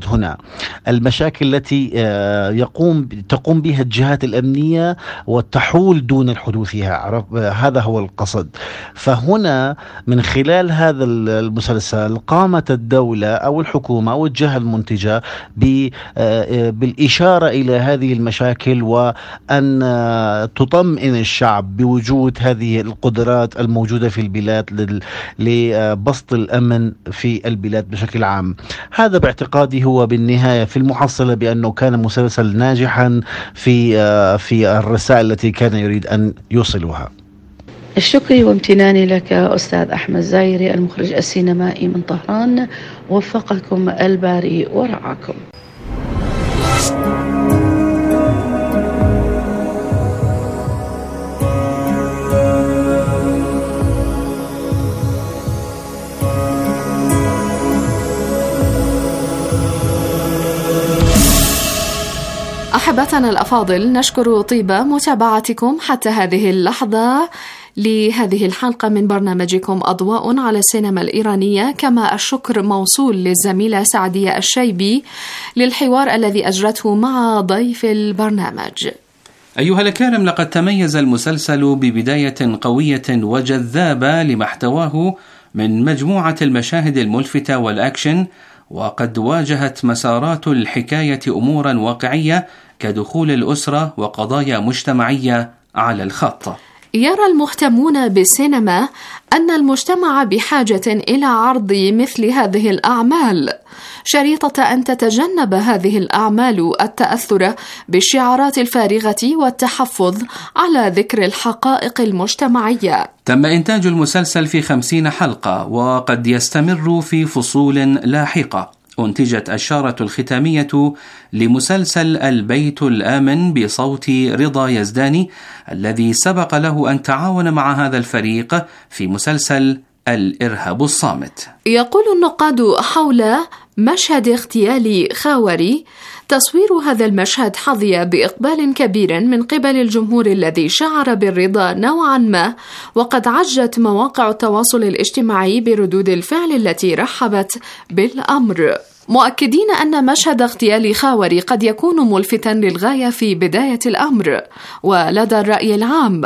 الموجود هنا، المشاكل التي يقوم تقوم بها الجهات الأمنية وتحول دون حدوثها، هذا هو القصد. فهنا من خلال هذا المسلسل قامت الدولة أو الحكومة أو الجهة المنتجة بالإشارة إلى هذه المشاكل وأن تطمئن الشعب بوجود هذه القدرات الموجودة في البلاد لبسط الأمن في البلاد بشكل عام. هذا باعتقادي هو بالنهاية في المحصلة بأنه كان مسلسل ناجحا في في الرسائل التي كان يريد أن يوصلها. الشكر وامتناني لك أستاذ أحمد زايري المخرج السينمائي من طهران، وفقكم الباري ورعاكم. أحبتنا الأفاضل، نشكر طيب متابعتكم حتى هذه اللحظة لهذه الحلقة من برنامجكم أضواء على السينما الإيرانية، كما الشكر موصول للزميلة سعدية الشيبي للحوار الذي أجرته مع ضيف البرنامج. أيها الكرام، لقد تميز المسلسل ببداية قوية وجذابة لمحتواه من مجموعة المشاهد الملفتة والأكشن، وقد واجهت مسارات الحكاية أمورا واقعية كدخول الأسرة وقضايا مجتمعية على الخط. يرى المهتمون بالسينما أن المجتمع بحاجة إلى عرض مثل هذه الأعمال، شريطة أن تتجنب هذه الأعمال التأثر بالشعارات الفارغة والتحفظ على ذكر الحقائق المجتمعية. تم إنتاج المسلسل في خمسين حلقة وقد يستمر في فصول لاحقة. أنتجت الشارة الختامية لمسلسل البيت الآمن بصوت رضا يزداني، الذي سبق له أن تعاون مع هذا الفريق في مسلسل الإرهاب الصامت. يقول النقاد حول مشهد اغتيال خاوري: تصوير هذا المشهد حظي بإقبال كبير من قبل الجمهور الذي شعر بالرضا نوعا ما، وقد عجت مواقع التواصل الاجتماعي بردود الفعل التي رحبت بالأمر، مؤكدين أن مشهد اغتيال خاوري قد يكون ملفتا للغاية في بداية الأمر ولدى الرأي العام،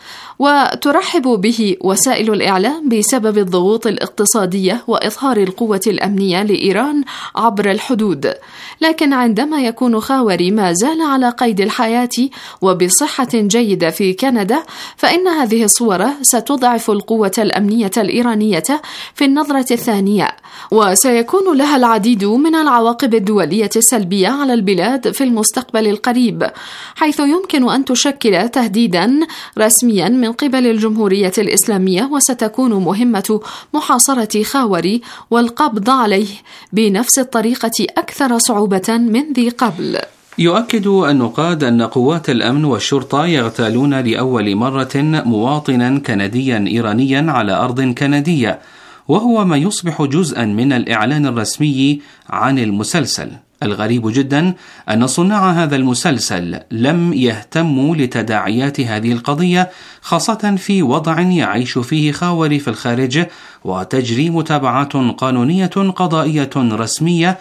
وترحب به وسائل الإعلام بسبب الضغوط الاقتصادية وإظهار القوة الأمنية لإيران عبر الحدود. لكن عندما يكون خاوري ما زال على قيد الحياة وبصحة جيدة في كندا، فإن هذه الصور ستضعف القوة الأمنية الإيرانية في النظرة الثانية، وسيكون لها العديد من العواقب الدولية السلبية على البلاد في المستقبل القريب، حيث يمكن أن تشكل تهديدا رسميا من قبل الجمهورية الإسلامية، وستكون مهمة محاصرة خاوري والقبض عليه بنفس الطريقة أكثر صعوبة من ذي قبل. يؤكد النقاد أن قوات الأمن والشرطة يغتالون لأول مرة مواطنا كنديا إيرانيا على أرض كندية، وهو ما يصبح جزءا من الإعلان الرسمي عن المسلسل. الغريب جدا أن صناع هذا المسلسل لم يهتموا لتداعيات هذه القضية، خاصة في وضع يعيش فيه خاوري في الخارج وتجري متابعات قانونية قضائية رسمية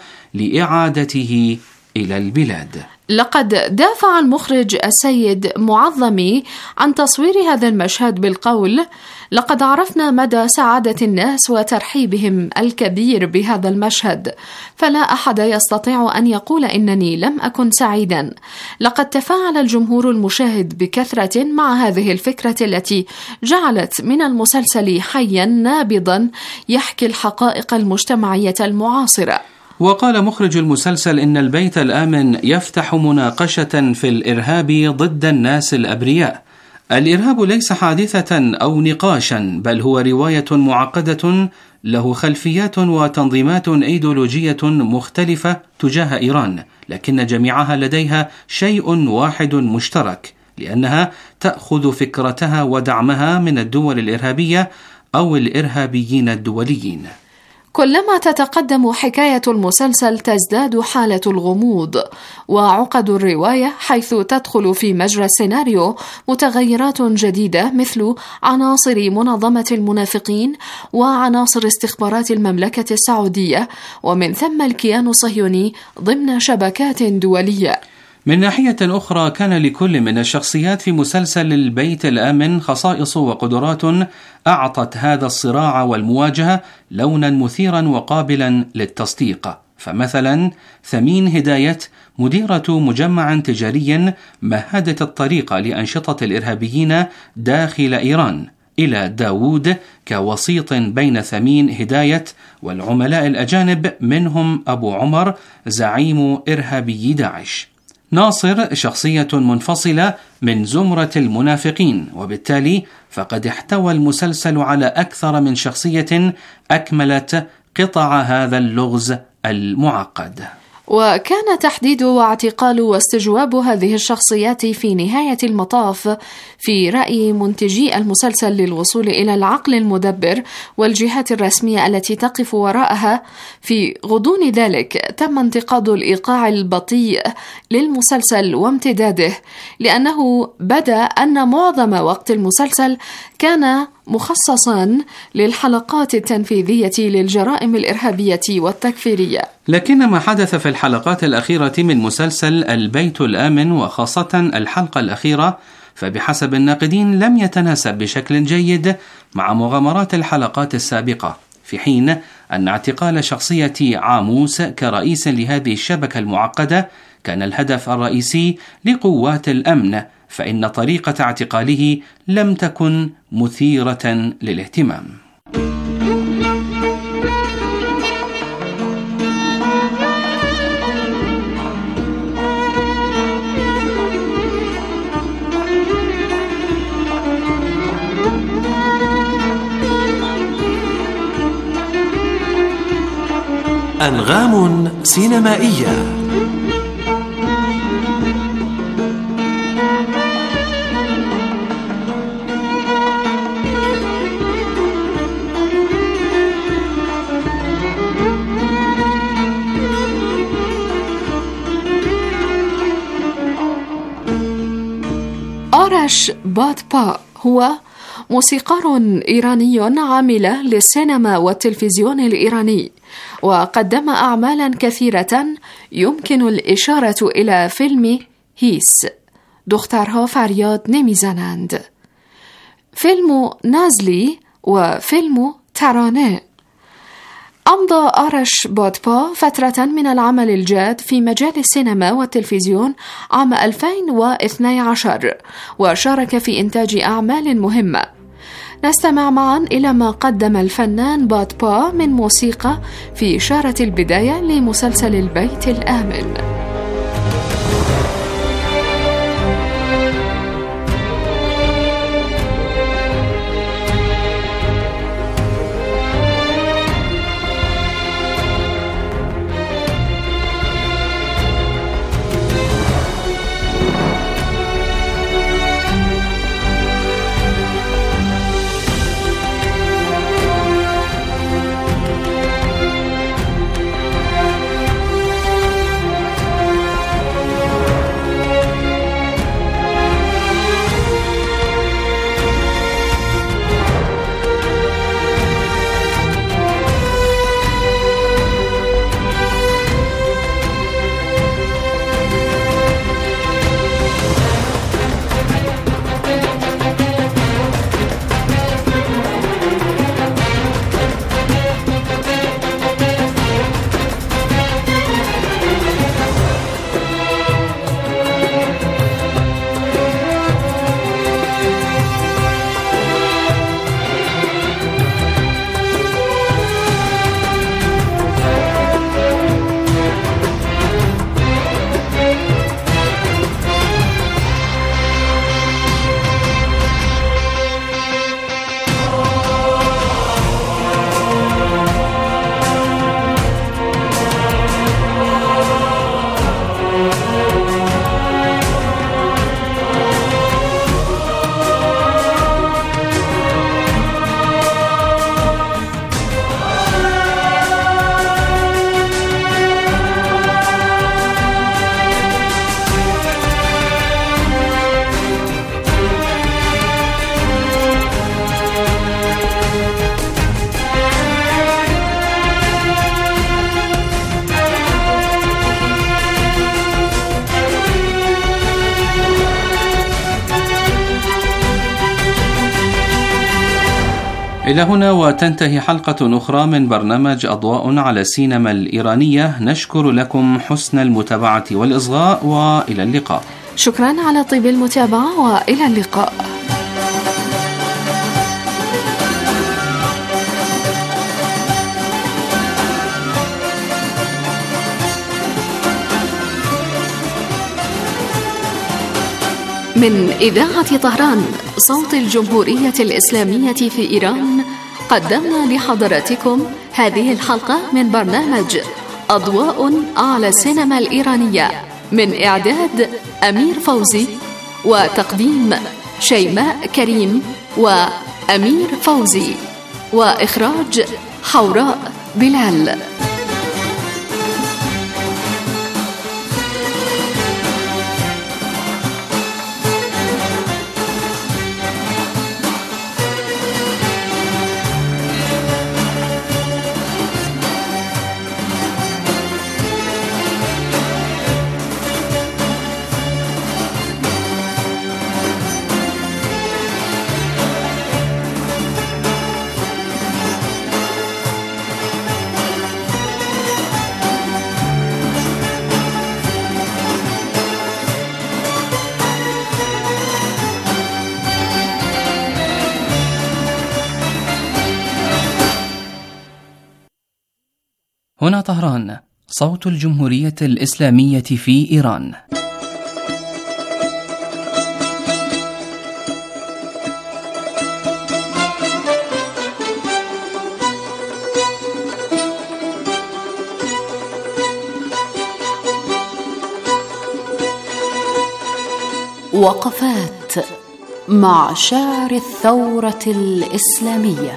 لإعادته إلى البلاد. لقد دافع المخرج السيد معظمي عن تصوير هذا المشهد بالقول: لقد عرفنا مدى سعادة الناس وترحيبهم الكبير بهذا المشهد، فلا أحد يستطيع أن يقول إنني لم أكن سعيدا. لقد تفاعل الجمهور المشاهد بكثرة مع هذه الفكرة التي جعلت من المسلسل حيا نابضا يحكي الحقائق المجتمعية المعاصرة. وقال مخرج المسلسل إن البيت الآمن يفتح مناقشة في الإرهاب ضد الناس الأبرياء. الإرهاب ليس حادثة أو نقاشا، بل هو رواية معقدة له خلفيات وتنظيمات أيديولوجية مختلفة تجاه إيران، لكن جميعها لديها شيء واحد مشترك، لأنها تأخذ فكرتها ودعمها من الدول الإرهابية أو الإرهابيين الدوليين. كلما تتقدم حكاية المسلسل تزداد حالة الغموض وعقد الرواية، حيث تدخل في مجرى السيناريو متغيرات جديدة مثل عناصر منظمة المنافقين وعناصر استخبارات المملكة السعودية، ومن ثم الكيان الصهيوني ضمن شبكات دولية. من ناحية أخرى، كان لكل من الشخصيات في مسلسل البيت الآمن خصائص وقدرات أعطت هذا الصراع والمواجهة لونا مثيرا وقابلا للتصديق. فمثلا ثمين هداية مديرة مجمع تجاري مهدت الطريق لأنشطة الإرهابيين داخل إيران، إلى داوود كوسيط بين ثمين هداية والعملاء الأجانب منهم أبو عمر زعيم إرهابي داعش. ناصر شخصية منفصلة من زمرة المنافقين، وبالتالي فقد احتوى المسلسل على أكثر من شخصية أكملت قطع هذا اللغز المعقد. وكان تحديد واعتقال واستجواب هذه الشخصيات في نهاية المطاف في رأي منتجي المسلسل للوصول إلى العقل المدبر والجهات الرسمية التي تقف وراءها. في غضون ذلك تم انتقاد الإيقاع البطيء للمسلسل وامتداده، لأنه بدا أن معظم وقت المسلسل كان مخصصا للحلقات التنفيذية للجرائم الإرهابية والتكفيرية. لكن ما حدث في الحلقات الأخيرة من مسلسل البيت الآمن، وخاصة الحلقة الأخيرة، فبحسب الناقدين لم يتناسب بشكل جيد مع مغامرات الحلقات السابقة، في حين أن اعتقال شخصية عاموس كرئيس لهذه الشبكة المعقدة كان الهدف الرئيسي لقوات الأمن، فإن طريقة اعتقاله لم تكن مثيرة للاهتمام. أنغام سينمائية. آرش بادبا هو موسيقار إيراني عامل للسينما والتلفزيون الإيراني، وقدم أعمالا كثيرة يمكن الإشارة إلى فيلم هیس، دخترها فریاد نمیزنند، فيلم نازلی وفيلم ترانه. أمضى آرش بادبا فترة من العمل الجاد في مجال السينما والتلفزيون عام ألفين واثني عشر، وشارك في إنتاج أعمال مهمة. نستمع معا إلى ما قدم الفنان بادبا من موسيقى في إشارة البداية لمسلسل البيت الآمن. إلى هنا وتنتهي حلقة أخرى من برنامج أضواء على السينما الإيرانية. نشكر لكم حسن المتابعة والإصغاء، وإلى اللقاء. شكرا على طيب المتابعة، وإلى اللقاء. من إذاعة طهران صوت الجمهورية الإسلامية في إيران، قدمنا لحضراتكم هذه الحلقة من برنامج أضواء على السينما الإيرانية، من إعداد أمير فوزي وتقديم شيماء كريم وأمير فوزي، وإخراج حوراء بلال. هنا طهران صوت الجمهورية الإسلامية في إيران. وقفات مع شاعر الثورة الإسلامية.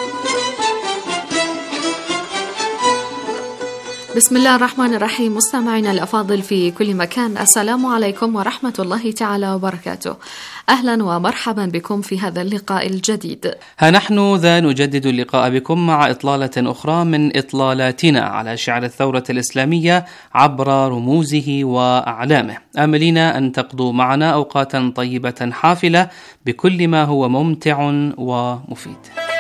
بسم الله الرحمن الرحيم. مستمعينا الأفاضل في كل مكان، السلام عليكم ورحمة الله تعالى وبركاته. أهلا ومرحبا بكم في هذا اللقاء الجديد. ها نحن ذا نجدد اللقاء بكم مع إطلالة أخرى من إطلالاتنا على شعر الثورة الإسلامية عبر رموزه وأعلامه، آملين أن تقضوا معنا أوقاتا طيبة حافلة بكل ما هو ممتع ومفيد.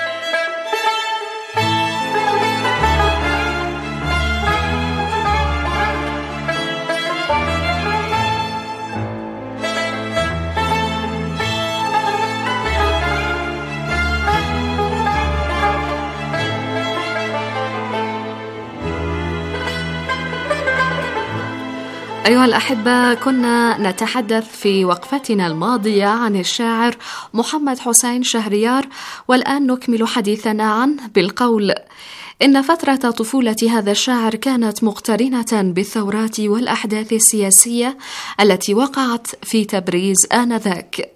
أيها الأحبة، كنا نتحدث في وقفتنا الماضية عن الشاعر محمد حسين شهريار، والآن نكمل حديثنا عنه بالقول: إن فترة طفولة هذا الشاعر كانت مقترنة بالثورات والأحداث السياسية التي وقعت في تبريز آنذاك،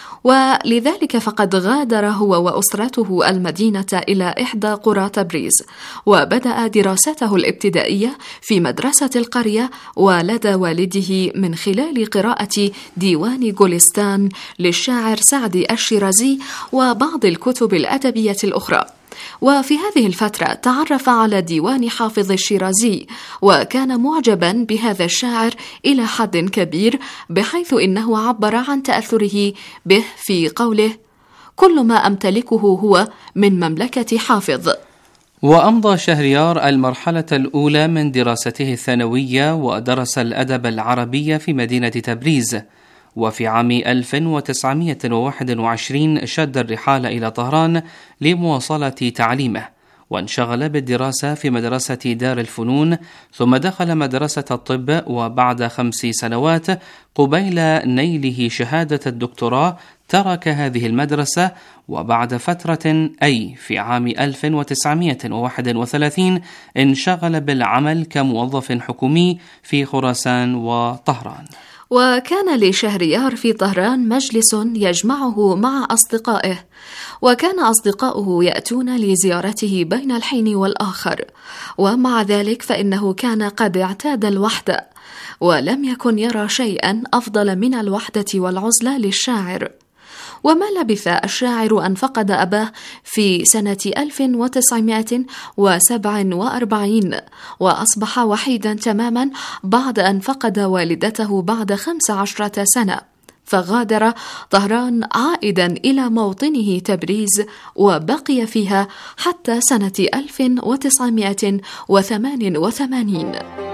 ولذلك فقد غادر هو وأسرته المدينة إلى إحدى قرى تبريز، وبدأ دراسته الابتدائية في مدرسة القرية ولدى والده من خلال قراءة ديوان جولستان للشاعر سعدي الشيرازي وبعض الكتب الأدبية الأخرى. وفي هذه الفترة تعرف على ديوان حافظ الشيرازي، وكان معجبا بهذا الشاعر إلى حد كبير، بحيث إنه عبر عن تأثره به في قوله: كل ما أمتلكه هو من مملكة حافظ. وأمضى شهريار المرحلة الأولى من دراسته الثانوية، ودرس الأدب العربي في مدينة تبريز، وفي عام ألف وتسعمائة وواحد وعشرين شد الرحال إلى طهران لمواصلة تعليمه، وانشغل بالدراسة في مدرسة دار الفنون، ثم دخل مدرسة الطب، وبعد خمس سنوات قبيل نيله شهادة الدكتوراه ترك هذه المدرسة، وبعد فترة أي في عام ألف وتسعمائة وواحد وثلاثين انشغل بالعمل كموظف حكومي في خراسان وطهران. وكان لشهريار في طهران مجلس يجمعه مع أصدقائه، وكان أصدقاؤه يأتون لزيارته بين الحين والآخر، ومع ذلك فإنه كان قد اعتاد الوحدة، ولم يكن يرى شيئا أفضل من الوحدة والعزلة للشاعر. وما لبث الشاعر أن فقد أباه في سنة ألف وتسعمائة وسبعة وأربعين، وأصبح وحيدا تماما بعد أن فقد والدته بعد خمس عشرة سنة. فغادر طهران عائدا إلى موطنه تبريز، وبقي فيها حتى سنة ألف وتسعمائة وثمانية وثمانين.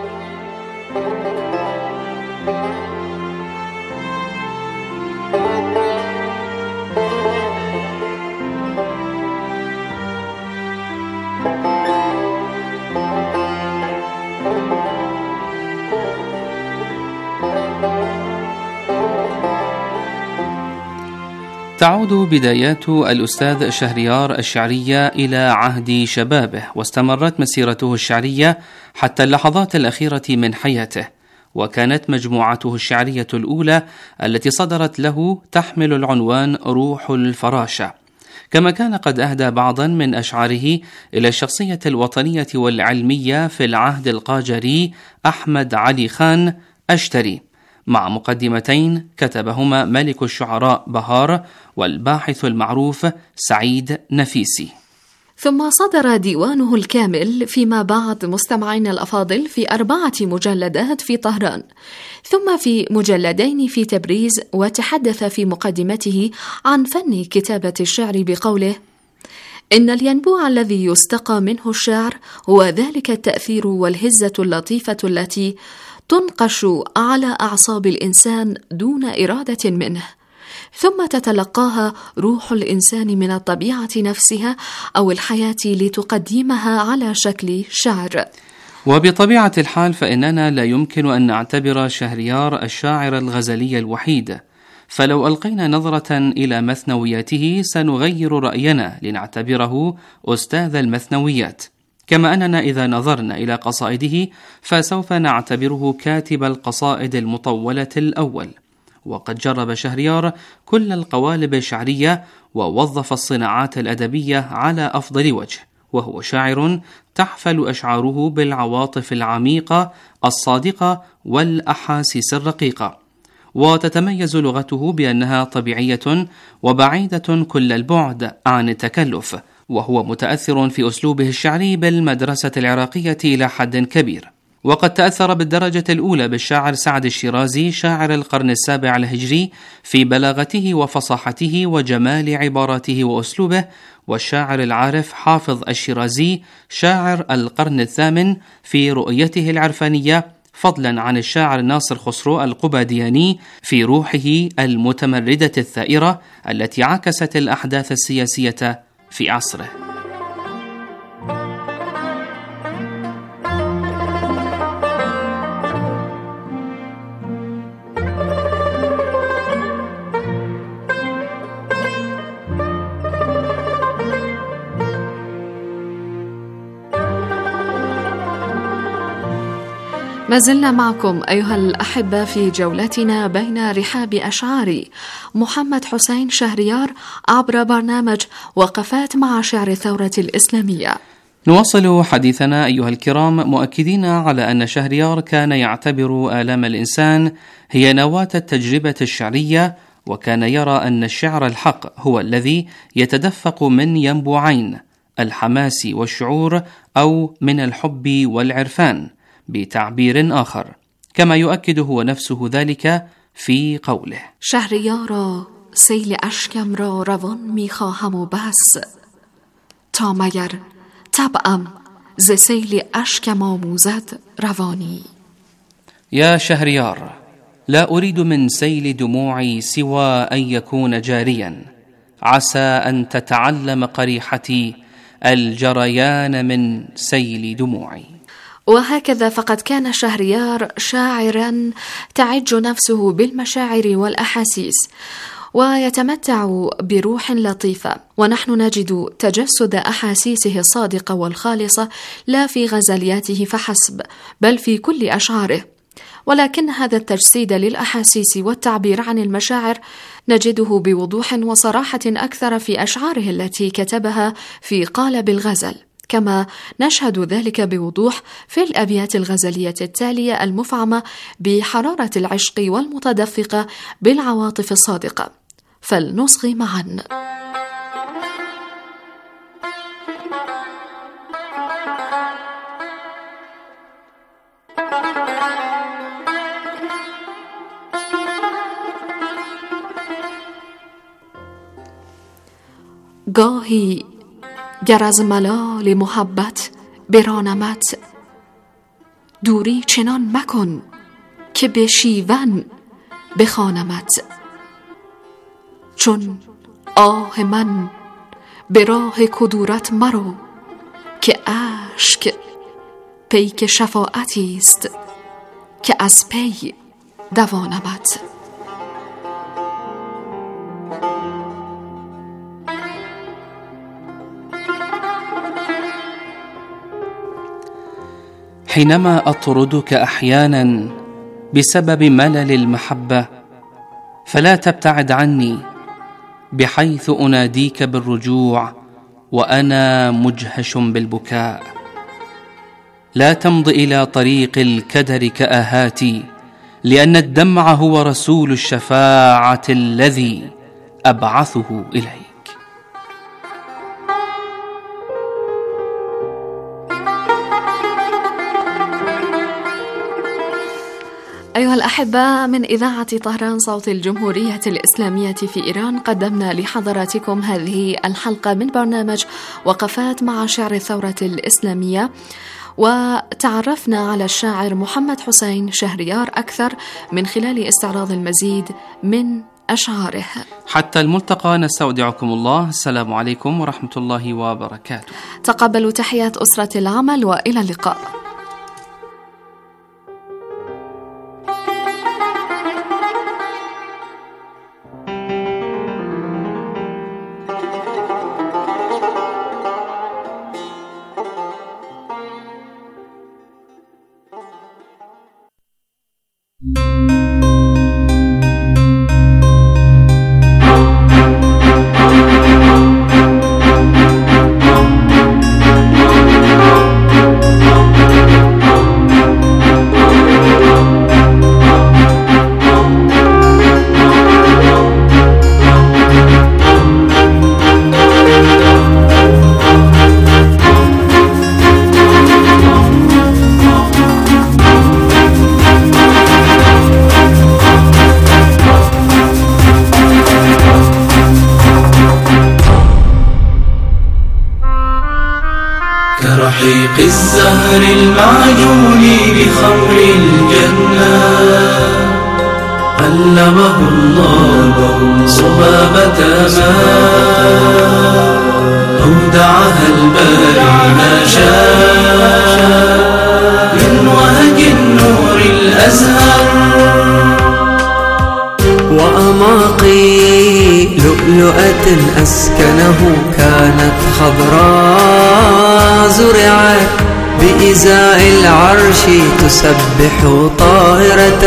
تعود بدايات الأستاذ شهريار الشعرية إلى عهد شبابه، واستمرت مسيرته الشعرية حتى اللحظات الأخيرة من حياته، وكانت مجموعته الشعرية الأولى التي صدرت له تحمل العنوان روح الفراشة، كما كان قد أهدى بعضا من أشعاره إلى الشخصية الوطنية والعلمية في العهد القاجري أحمد علي خان أشتري، مع مقدمتين كتبهما ملك الشعراء بهار والباحث المعروف سعيد نفيسي. ثم صدر ديوانه الكامل فيما بعد مستمعين الأفاضل في أربعة مجلدات في طهران، ثم في مجلدين في تبريز، وتحدث في مقدمته عن فن كتابة الشعر بقوله: إن الينبوع الذي يستقى منه الشعر هو ذلك التأثير والهزة اللطيفة التي تنقش على أعصاب الإنسان دون إرادة منه، ثم تتلقاها روح الإنسان من الطبيعة نفسها أو الحياة لتقدمها على شكل شعر. وبطبيعة الحال فإننا لا يمكن أن نعتبر شهريار الشاعر الغزلي الوحيد، فلو ألقينا نظرة إلى مثنوياته سنغير رأينا لنعتبره أستاذ المثنويات، كما أننا إذا نظرنا إلى قصائده فسوف نعتبره كاتب القصائد المطولة الأول. وقد جرب شهريار كل القوالب الشعرية ووظف الصناعات الأدبية على أفضل وجه، وهو شاعر تحفل أشعاره بالعواطف العميقة الصادقة والأحاسيس الرقيقة، وتتميز لغته بأنها طبيعية وبعيدة كل البعد عن التكلف، وهو متأثر في أسلوبه الشعري بالمدرسة العراقية إلى حد كبير. وقد تأثر بالدرجة الأولى بالشاعر سعد الشيرازي شاعر القرن السابع الهجري في بلاغته وفصاحته وجمال عباراته وأسلوبه، والشاعر العارف حافظ الشيرازي شاعر القرن الثامن في رؤيته العرفانية، فضلا عن الشاعر ناصر خسرو القبادياني في روحه المتمردة الثائرة التي عكست الأحداث السياسية في عصره. ما زلنا معكم أيها الأحبة في جولتنا بين رحاب أشعار محمد حسين شهريار عبر برنامج وقفات مع شعر الثورة الإسلامية. نواصل حديثنا أيها الكرام مؤكدين على أن شهريار كان يعتبر آلام الإنسان هي نواة التجربة الشعرية، وكان يرى أن الشعر الحق هو الذي يتدفق من ينبوعين، الحماس والشعور، أو من الحب والعرفان بتعبير آخر، كما يؤكد هو نفسه ذلك في قوله: شهریارا سیل اشکم را روان میخواهم و بس، تا مگر طبعم ز سیل اشکم آموزد روانی. يا شهريار، لا أريد من سيل دموعي سوى أن يكون جاريا، عسى أن تتعلم قريحتي الجريان من سيل دموعي. وهكذا فقد كان شهريار شاعرا تعج نفسه بالمشاعر والأحاسيس، ويتمتع بروح لطيفة، ونحن نجد تجسد أحاسيسه الصادقة والخالصة لا في غزلياته فحسب، بل في كل أشعاره. ولكن هذا التجسيد للأحاسيس والتعبير عن المشاعر نجده بوضوح وصراحة أكثر في أشعاره التي كتبها في قالب الغزل، كما نشهد ذلك بوضوح في الأبيات الغزلية التالية المفعمة بحرارة العشق والمتدفقة بالعواطف الصادقة، فلنصغي معا. گاهی گر از ملال محبت برانمت، دوری چنان مکن که به شیون بخوانمت. چون آه من به راه کدورت مرو، که اشک پیک شفاعتی است که از پی دوانمت. حينما أطردك أحيانا بسبب ملل المحبة فلا تبتعد عني، بحيث أناديك بالرجوع وأنا مجهش بالبكاء. لا تمض إلى طريق الكدر كآهاتي، لأن الدمع هو رسول الشفاعة الذي أبعثه إليك. أيها الأحبة، من إذاعة طهران صوت الجمهورية الإسلامية في إيران قدمنا لحضراتكم هذه الحلقة من برنامج وقفات مع شعر الثورة الإسلامية، وتعرفنا على الشاعر محمد حسين شهريار أكثر من خلال استعراض المزيد من أشعاره. حتى الملتقى نستودعكم الله. السلام عليكم ورحمة الله وبركاته. تقبلوا تحيات أسرة العمل وإلى اللقاء. كرحيق الزهر المعجون بخمر الجنة، علمه الله صبابة ماء، أودعها الباري ما شاء من وهج النور الأزهر. وأماقي لؤلؤة أسكنه كانت خضراء، زرعت بإزاء العرش تسبح طائرة،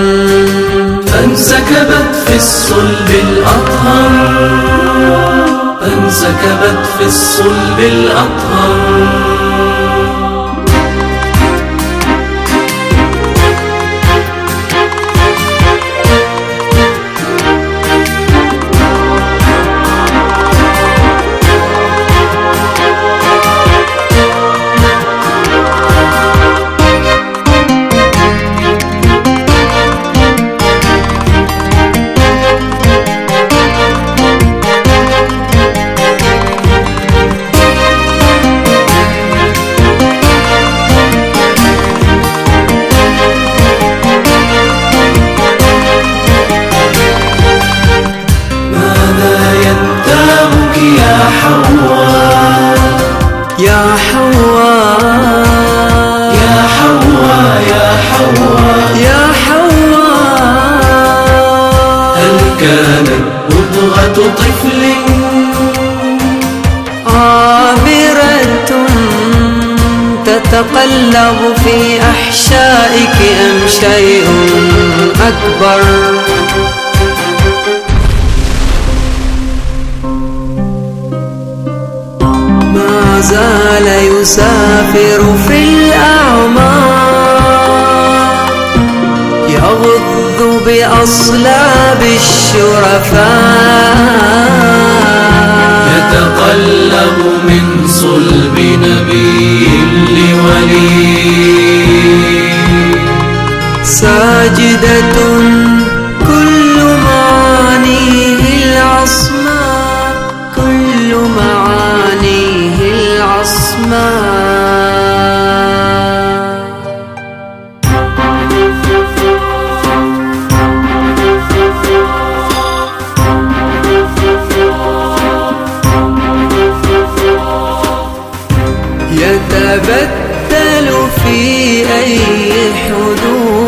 فانسكبت في الصلب الأطهر، فانسكبت في الصلب الأطهر. يا حواء يا حواء يا حواء يا حواء، هل كانت مضغة طفل عابرة تتقلب في أحشائك أم شيء أكبر؟ ما زال يسافر في الأعماق، يغض بأصلاب الشرفاء، يتقلب من صلب نبي لولي، ساجدة